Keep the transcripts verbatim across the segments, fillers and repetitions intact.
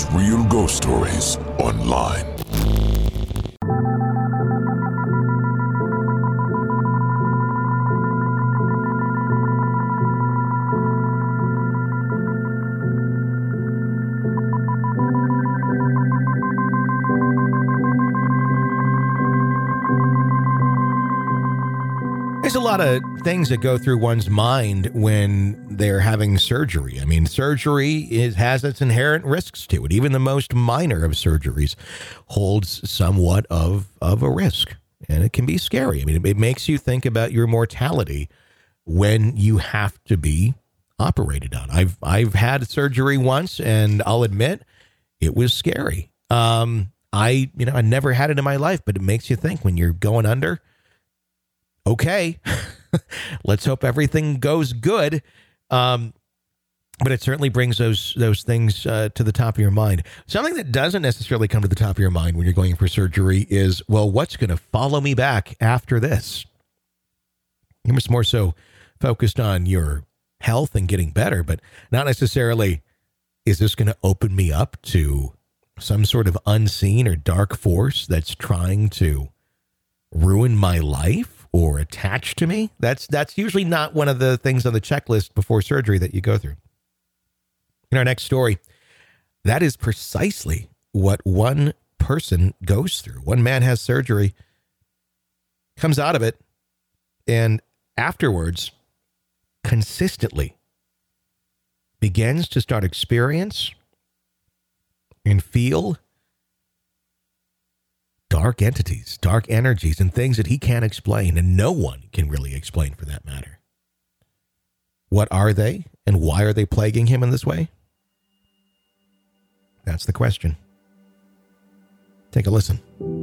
real ghost stories online. There's a lot of things that go through one's mind when they're having surgery. I mean, surgery is, has its inherent risks to it. Even the most minor of surgeries holds somewhat of, of a risk, and it can be scary. I mean, it, it makes you think about your mortality when you have to be operated on. I've I've had surgery once, and I'll admit it was scary. Um, I you know I never had it in my life, but it makes you think when you're going under. Okay, let's hope everything goes good. Um, but it certainly brings those those things uh, to the top of your mind. Something that doesn't necessarily come to the top of your mind when you're going for surgery is, well, what's going to follow me back after this? You're much more so focused on your health and getting better, but not necessarily, is this going to open me up to some sort of unseen or dark force that's trying to ruin my life? Or attached to me? That's that's usually not one of the things on the checklist before surgery that you go through. In our next story, that is precisely what one person goes through. One man has surgery, comes out of it, and afterwards, consistently begins to start experience and feel dark entities, dark energies, and things that he can't explain, and no one can really explain for that matter. What are they, and why are they plaguing him in this way? That's the question. Take a listen.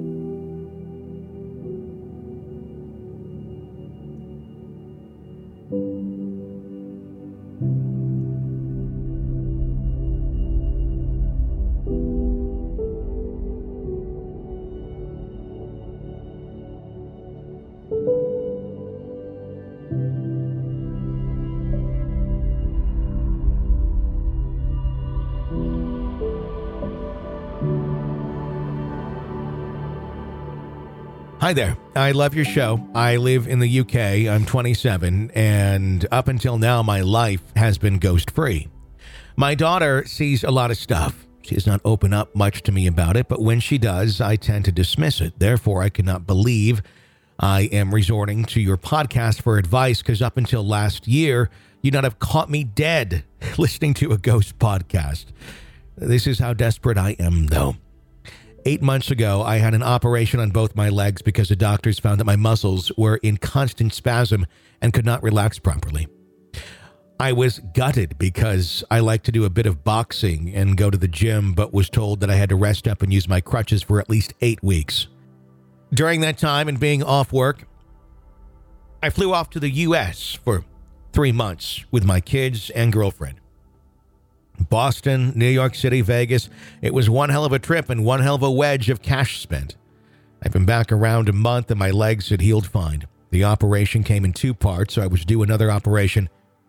Hi there. I love your show. I live in the U K. I'm twenty-seven, and up until now, my life has been ghost-free. My daughter sees a lot of stuff. She does not open up much to me about it, but when she does, I tend to dismiss it. Therefore, I cannot believe I am resorting to your podcast for advice, because up until last year, you'd not have caught me dead listening to a ghost podcast. This is how desperate I am, though. Eight months ago, I had an operation on both my legs because the doctors found that my muscles were in constant spasm and could not relax properly. I was gutted because I like to do a bit of boxing and go to the gym, but was told that I had to rest up and use my crutches for at least eight weeks. During that time and being off work, I flew off to the U S for three months with my kids and girlfriend. Boston, New York City, Vegas. It was one hell of a trip and one hell of a wedge of cash spent. I've been back around a month and my legs had healed fine. The operation came in two parts, so I was due another operation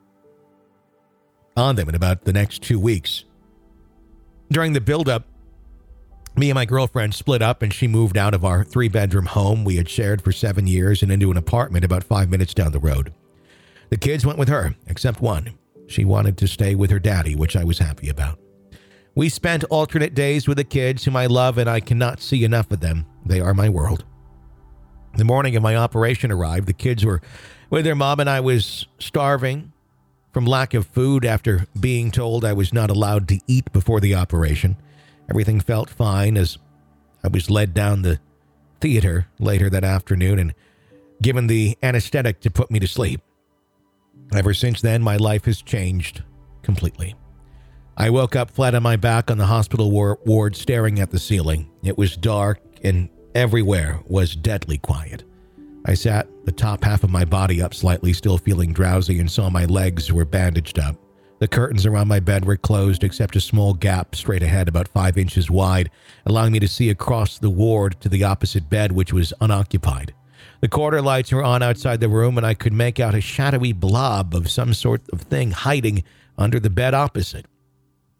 on them in about the next two weeks. During the buildup, me and my girlfriend split up and she moved out of our three-bedroom home we had shared for seven years and into an apartment about five minutes down the road. The kids went with her, except one. She wanted to stay with her daddy, which I was happy about. We spent alternate days with the kids, whom I love, and I cannot see enough of them. They are my world. The morning of my operation arrived. The kids were with their mom, and I was starving from lack of food after being told I was not allowed to eat before the operation. Everything felt fine as I was led down the theater later that afternoon and given the anesthetic to put me to sleep. Ever since then, my life has changed completely. I woke up flat on my back on the hospital war- ward staring at the ceiling. It was dark and everywhere was deadly quiet. I sat the top half of my body up slightly, still feeling drowsy, and saw my legs were bandaged up. The curtains around my bed were closed except a small gap straight ahead about five inches wide, allowing me to see across the ward to the opposite bed, which was unoccupied. The corridor lights were on outside the room, and I could make out a shadowy blob of some sort of thing hiding under the bed opposite.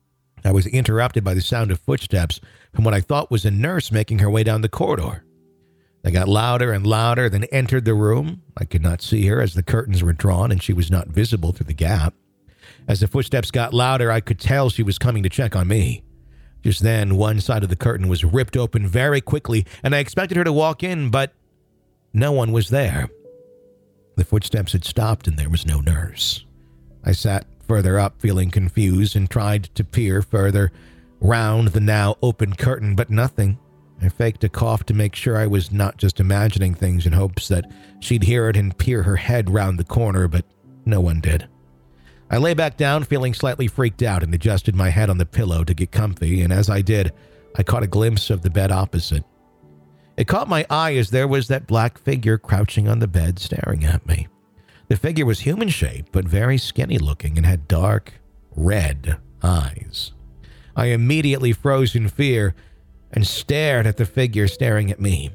I was interrupted by the sound of footsteps from what I thought was a nurse making her way down the corridor. They got louder and louder, then entered the room. I could not see her as the curtains were drawn and she was not visible through the gap. As the footsteps got louder, I could tell she was coming to check on me. Just then, one side of the curtain was ripped open very quickly, and I expected her to walk in, but no one was there. The footsteps had stopped and there was no nurse. I sat further up, feeling confused, and tried to peer further round the now open curtain, but nothing. I faked a cough to make sure I was not just imagining things in hopes that she'd hear it and peer her head round the corner, but no one did. I lay back down, feeling slightly freaked out, and adjusted my head on the pillow to get comfy, and as I did, I caught a glimpse of the bed opposite. It caught my eye as there was that black figure crouching on the bed staring at me. The figure was human-shaped, but very skinny-looking and had dark, red eyes. I immediately froze in fear and stared at the figure staring at me.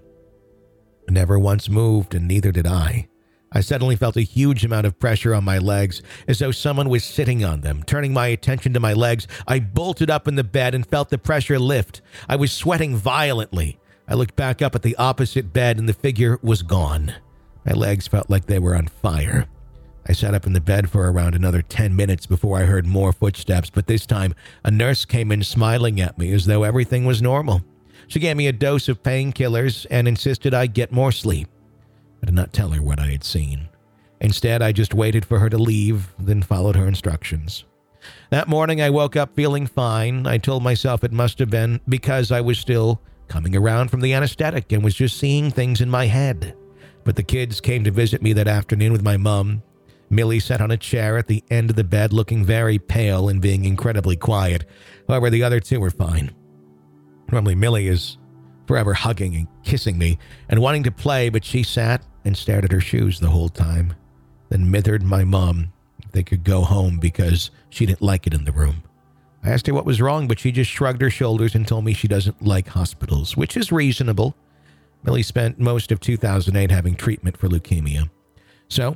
It never once moved, and neither did I. I suddenly felt a huge amount of pressure on my legs, as though someone was sitting on them. Turning my attention to my legs, I bolted up in the bed and felt the pressure lift. I was sweating violently. I looked back up at the opposite bed, and the figure was gone. My legs felt like they were on fire. I sat up in the bed for around another ten minutes before I heard more footsteps, but this time a nurse came in smiling at me as though everything was normal. She gave me a dose of painkillers and insisted I get more sleep. I did not tell her what I had seen. Instead, I just waited for her to leave, then followed her instructions. That morning, I woke up feeling fine. I told myself it must have been because I was still coming around from the anesthetic and was just seeing things in my head. But the kids came to visit me that afternoon with my mom. Millie sat on a chair at the end of the bed looking very pale and being incredibly quiet. However, the other two were fine. Normally, Millie is forever hugging and kissing me and wanting to play, but she sat and stared at her shoes the whole time, then mithered my mom if they could go home because she didn't like it in the room. I asked her what was wrong, but she just shrugged her shoulders and told me she doesn't like hospitals, which is reasonable. Millie spent most of two thousand eight having treatment for leukemia. So,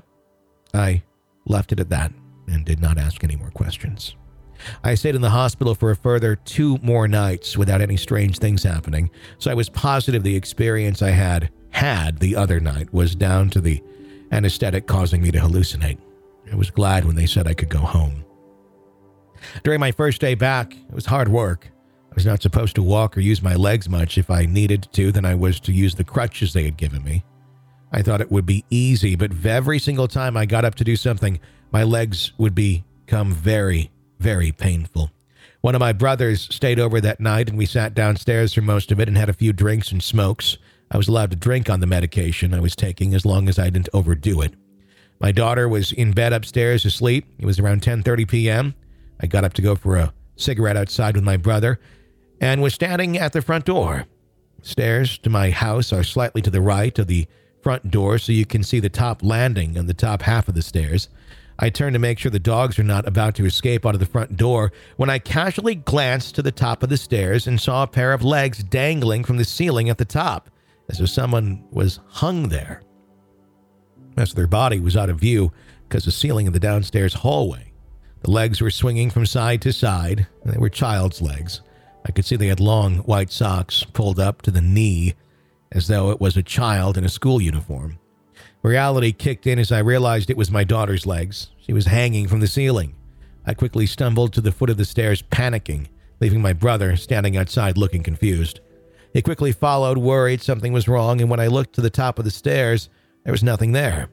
I left it at that and did not ask any more questions. I stayed in the hospital for a further two more nights without any strange things happening, so I was positive the experience I had had the other night was down to the anesthetic causing me to hallucinate. I was glad when they said I could go home. During my first day back, it was hard work. I was not supposed to walk or use my legs much. If I needed to, then I was to use the crutches they had given me. I thought it would be easy, but every single time I got up to do something, my legs would become very, very painful. One of my brothers stayed over that night, and we sat downstairs for most of it and had a few drinks and smokes. I was allowed to drink on the medication I was taking as long as I didn't overdo it. My daughter was in bed upstairs asleep. It was around ten thirty p.m. I got up to go for a cigarette outside with my brother and was standing at the front door. Stairs to my house are slightly to the right of the front door, so you can see the top landing on the top half of the stairs. I turned to make sure the dogs are not about to escape out of the front door when I casually glanced to the top of the stairs and saw a pair of legs dangling from the ceiling at the top, as if someone was hung there. Most of their body was out of view because the ceiling of the downstairs hallway. The legs were swinging from side to side, and they were child's legs. I could see they had long white socks pulled up to the knee, as though it was a child in a school uniform. Reality kicked in as I realized it was my daughter's legs. She was hanging from the ceiling. I quickly stumbled to the foot of the stairs, panicking, leaving my brother standing outside looking confused. He quickly followed, worried something was wrong, and when I looked to the top of the stairs, there was nothing there.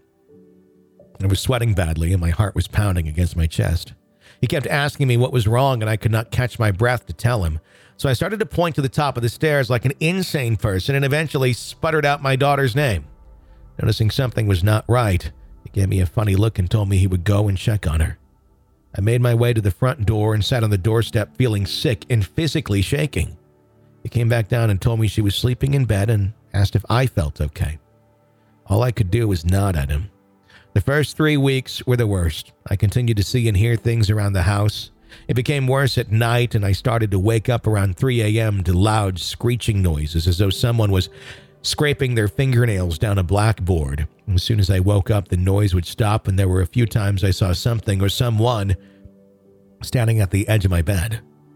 I was sweating badly, and my heart was pounding against my chest. He kept asking me what was wrong, and I could not catch my breath to tell him. So I started to point to the top of the stairs like an insane person and eventually sputtered out my daughter's name. Noticing something was not right, he gave me a funny look and told me he would go and check on her. I made my way to the front door and sat on the doorstep feeling sick and physically shaking. He came back down and told me she was sleeping in bed and asked if I felt okay. All I could do was nod at him. The first three weeks were the worst. I continued to see and hear things around the house. It became worse at night, and I started to wake up around three a.m. to loud screeching noises as though someone was scraping their fingernails down a blackboard. As soon as I woke up, the noise would stop, and there were a few times I saw something or someone standing at the edge of my bed.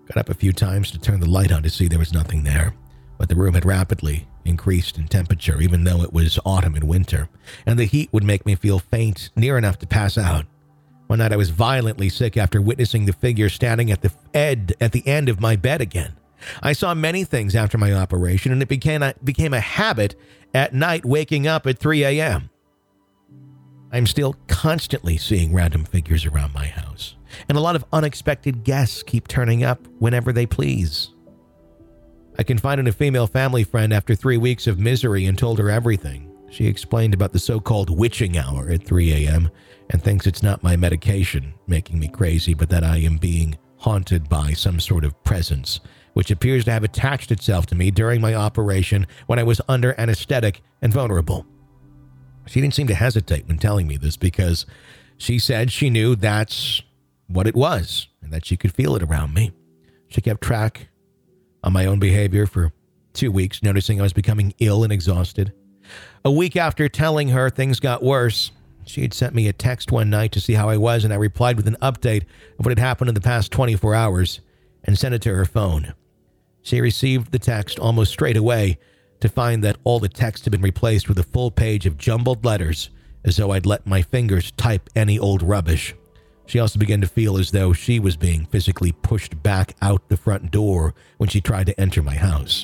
Got up a few times to turn the light on to see there was nothing there, but the room had rapidly increased in temperature, even though it was autumn and winter, and the heat would make me feel faint, near enough to pass out. One night I was violently sick after witnessing the figure standing at the ed at the end of my bed again. I saw many things after my operation, and it became a, became a habit at night waking up at three a.m. I'm still constantly seeing random figures around my house, and a lot of unexpected guests keep turning up whenever they please. I confided in a female family friend after three weeks of misery and told her everything. She explained about the so-called witching hour at three a.m. and thinks it's not my medication making me crazy, but that I am being haunted by some sort of presence, which appears to have attached itself to me during my operation when I was under anesthetic and vulnerable. She didn't seem to hesitate when telling me this because she said she knew that's what it was and that she could feel it around me. She kept track on my own behavior for two weeks, noticing I was becoming ill and exhausted. A week after telling her things got worse, she had sent me a text one night to see how I was, and I replied with an update of what had happened in the past twenty-four hours and sent it to her phone. She received the text almost straight away to find that all the text had been replaced with a full page of jumbled letters, as though I'd let my fingers type any old rubbish. She also began to feel as though she was being physically pushed back out the front door when she tried to enter my house.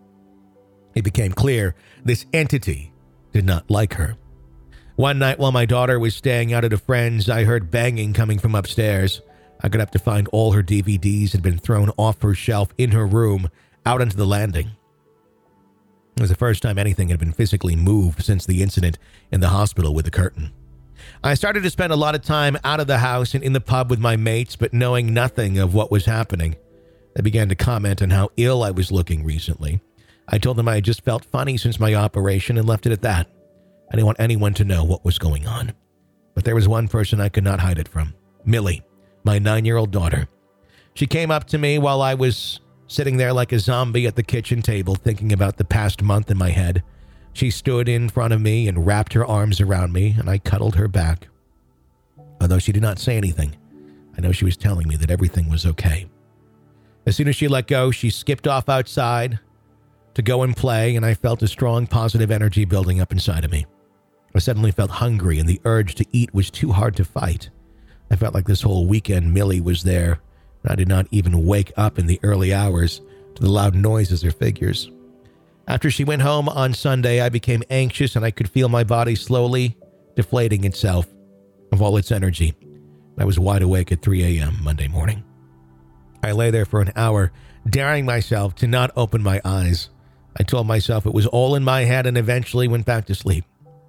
It became clear this entity did not like her. One night while my daughter was staying out at a friend's, I heard banging coming from upstairs. I got up to find all her D V Ds had been thrown off her shelf in her room out onto the landing. It was the first time anything had been physically moved since the incident in the hospital with the curtain. I started to spend a lot of time out of the house and in the pub with my mates, but knowing nothing of what was happening. They began to comment on how ill I was looking recently. I told them I had just felt funny since my operation and left it at that. I didn't want anyone to know what was going on. But there was one person I could not hide it from. Millie, my nine-year-old daughter. She came up to me while I was sitting there like a zombie at the kitchen table thinking about the past month in my head. She stood in front of me and wrapped her arms around me, and I cuddled her back. Although she did not say anything, I know she was telling me that everything was okay. As soon as she let go, she skipped off outside to go and play, and I felt a strong positive energy building up inside of me. I suddenly felt hungry, and the urge to eat was too hard to fight. I felt like this whole weekend Millie was there, and I did not even wake up in the early hours to the loud noises or figures. After she went home on Sunday, I became anxious, and I could feel my body slowly deflating itself of all its energy. I was wide awake at three a.m. Monday morning. I lay there for an hour, daring myself to not open my eyes. I told myself it was all in my head and eventually went back to sleep.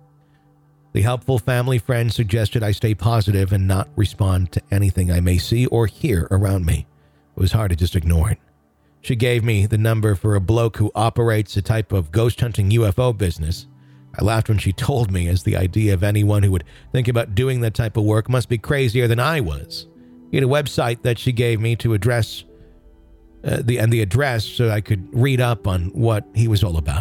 The helpful family friend suggested I stay positive and not respond to anything I may see or hear around me. It was hard to just ignore it. She gave me the number for a bloke who operates a type of ghost hunting U F O business. I laughed when she told me, as the idea of anyone who would think about doing that type of work must be crazier than I was. He had a website that she gave me to address uh, the and the address so I could read up on what he was all about.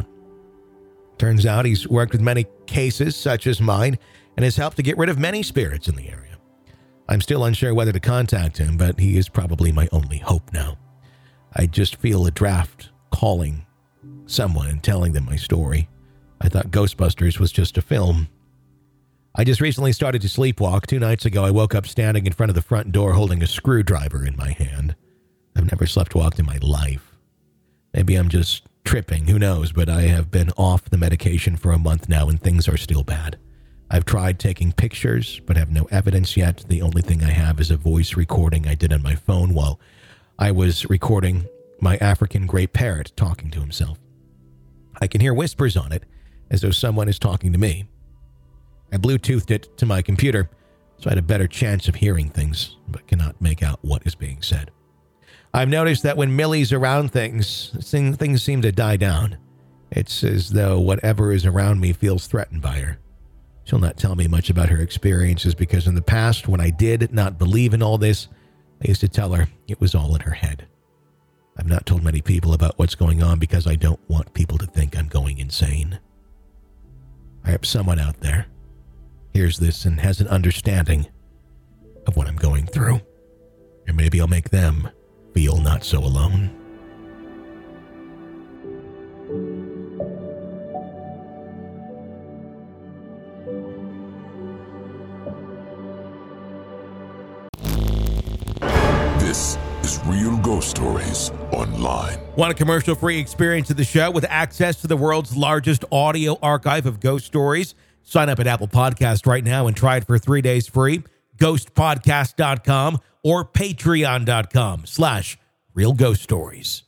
Turns out he's worked with many cases such as mine and has helped to get rid of many spirits in the area. I'm still unsure whether to contact him, but he is probably my only hope now. I just feel a draft calling someone and telling them my story. I thought Ghostbusters was just a film. I just recently started to sleepwalk. Two nights ago, I woke up standing in front of the front door holding a screwdriver in my hand. I've never slept-walked in my life. Maybe I'm just tripping, who knows, but I have been off the medication for a month now and things are still bad. I've tried taking pictures, but have no evidence yet. The only thing I have is a voice recording I did on my phone while I was recording my African gray parrot talking to himself. I can hear whispers on it, as though someone is talking to me. I Bluetoothed it to my computer, so I had a better chance of hearing things, but cannot make out what is being said. I've noticed that when Millie's around things, things seem to die down. It's as though whatever is around me feels threatened by her. She'll not tell me much about her experiences because in the past, when I did not believe in all this, I used to tell her it was all in her head. I've not told many people about what's going on because I don't want people to think I'm going insane. I hope someone out there hears this and has an understanding of what I'm going through. Or maybe I'll make them feel not so alone. This is Real Ghost Stories Online. Want a commercial-free experience of the show with access to the world's largest audio archive of ghost stories? Sign up at Apple Podcast right now and try it for three days free. ghost podcast dot com or patreon dot com slash real ghost stories.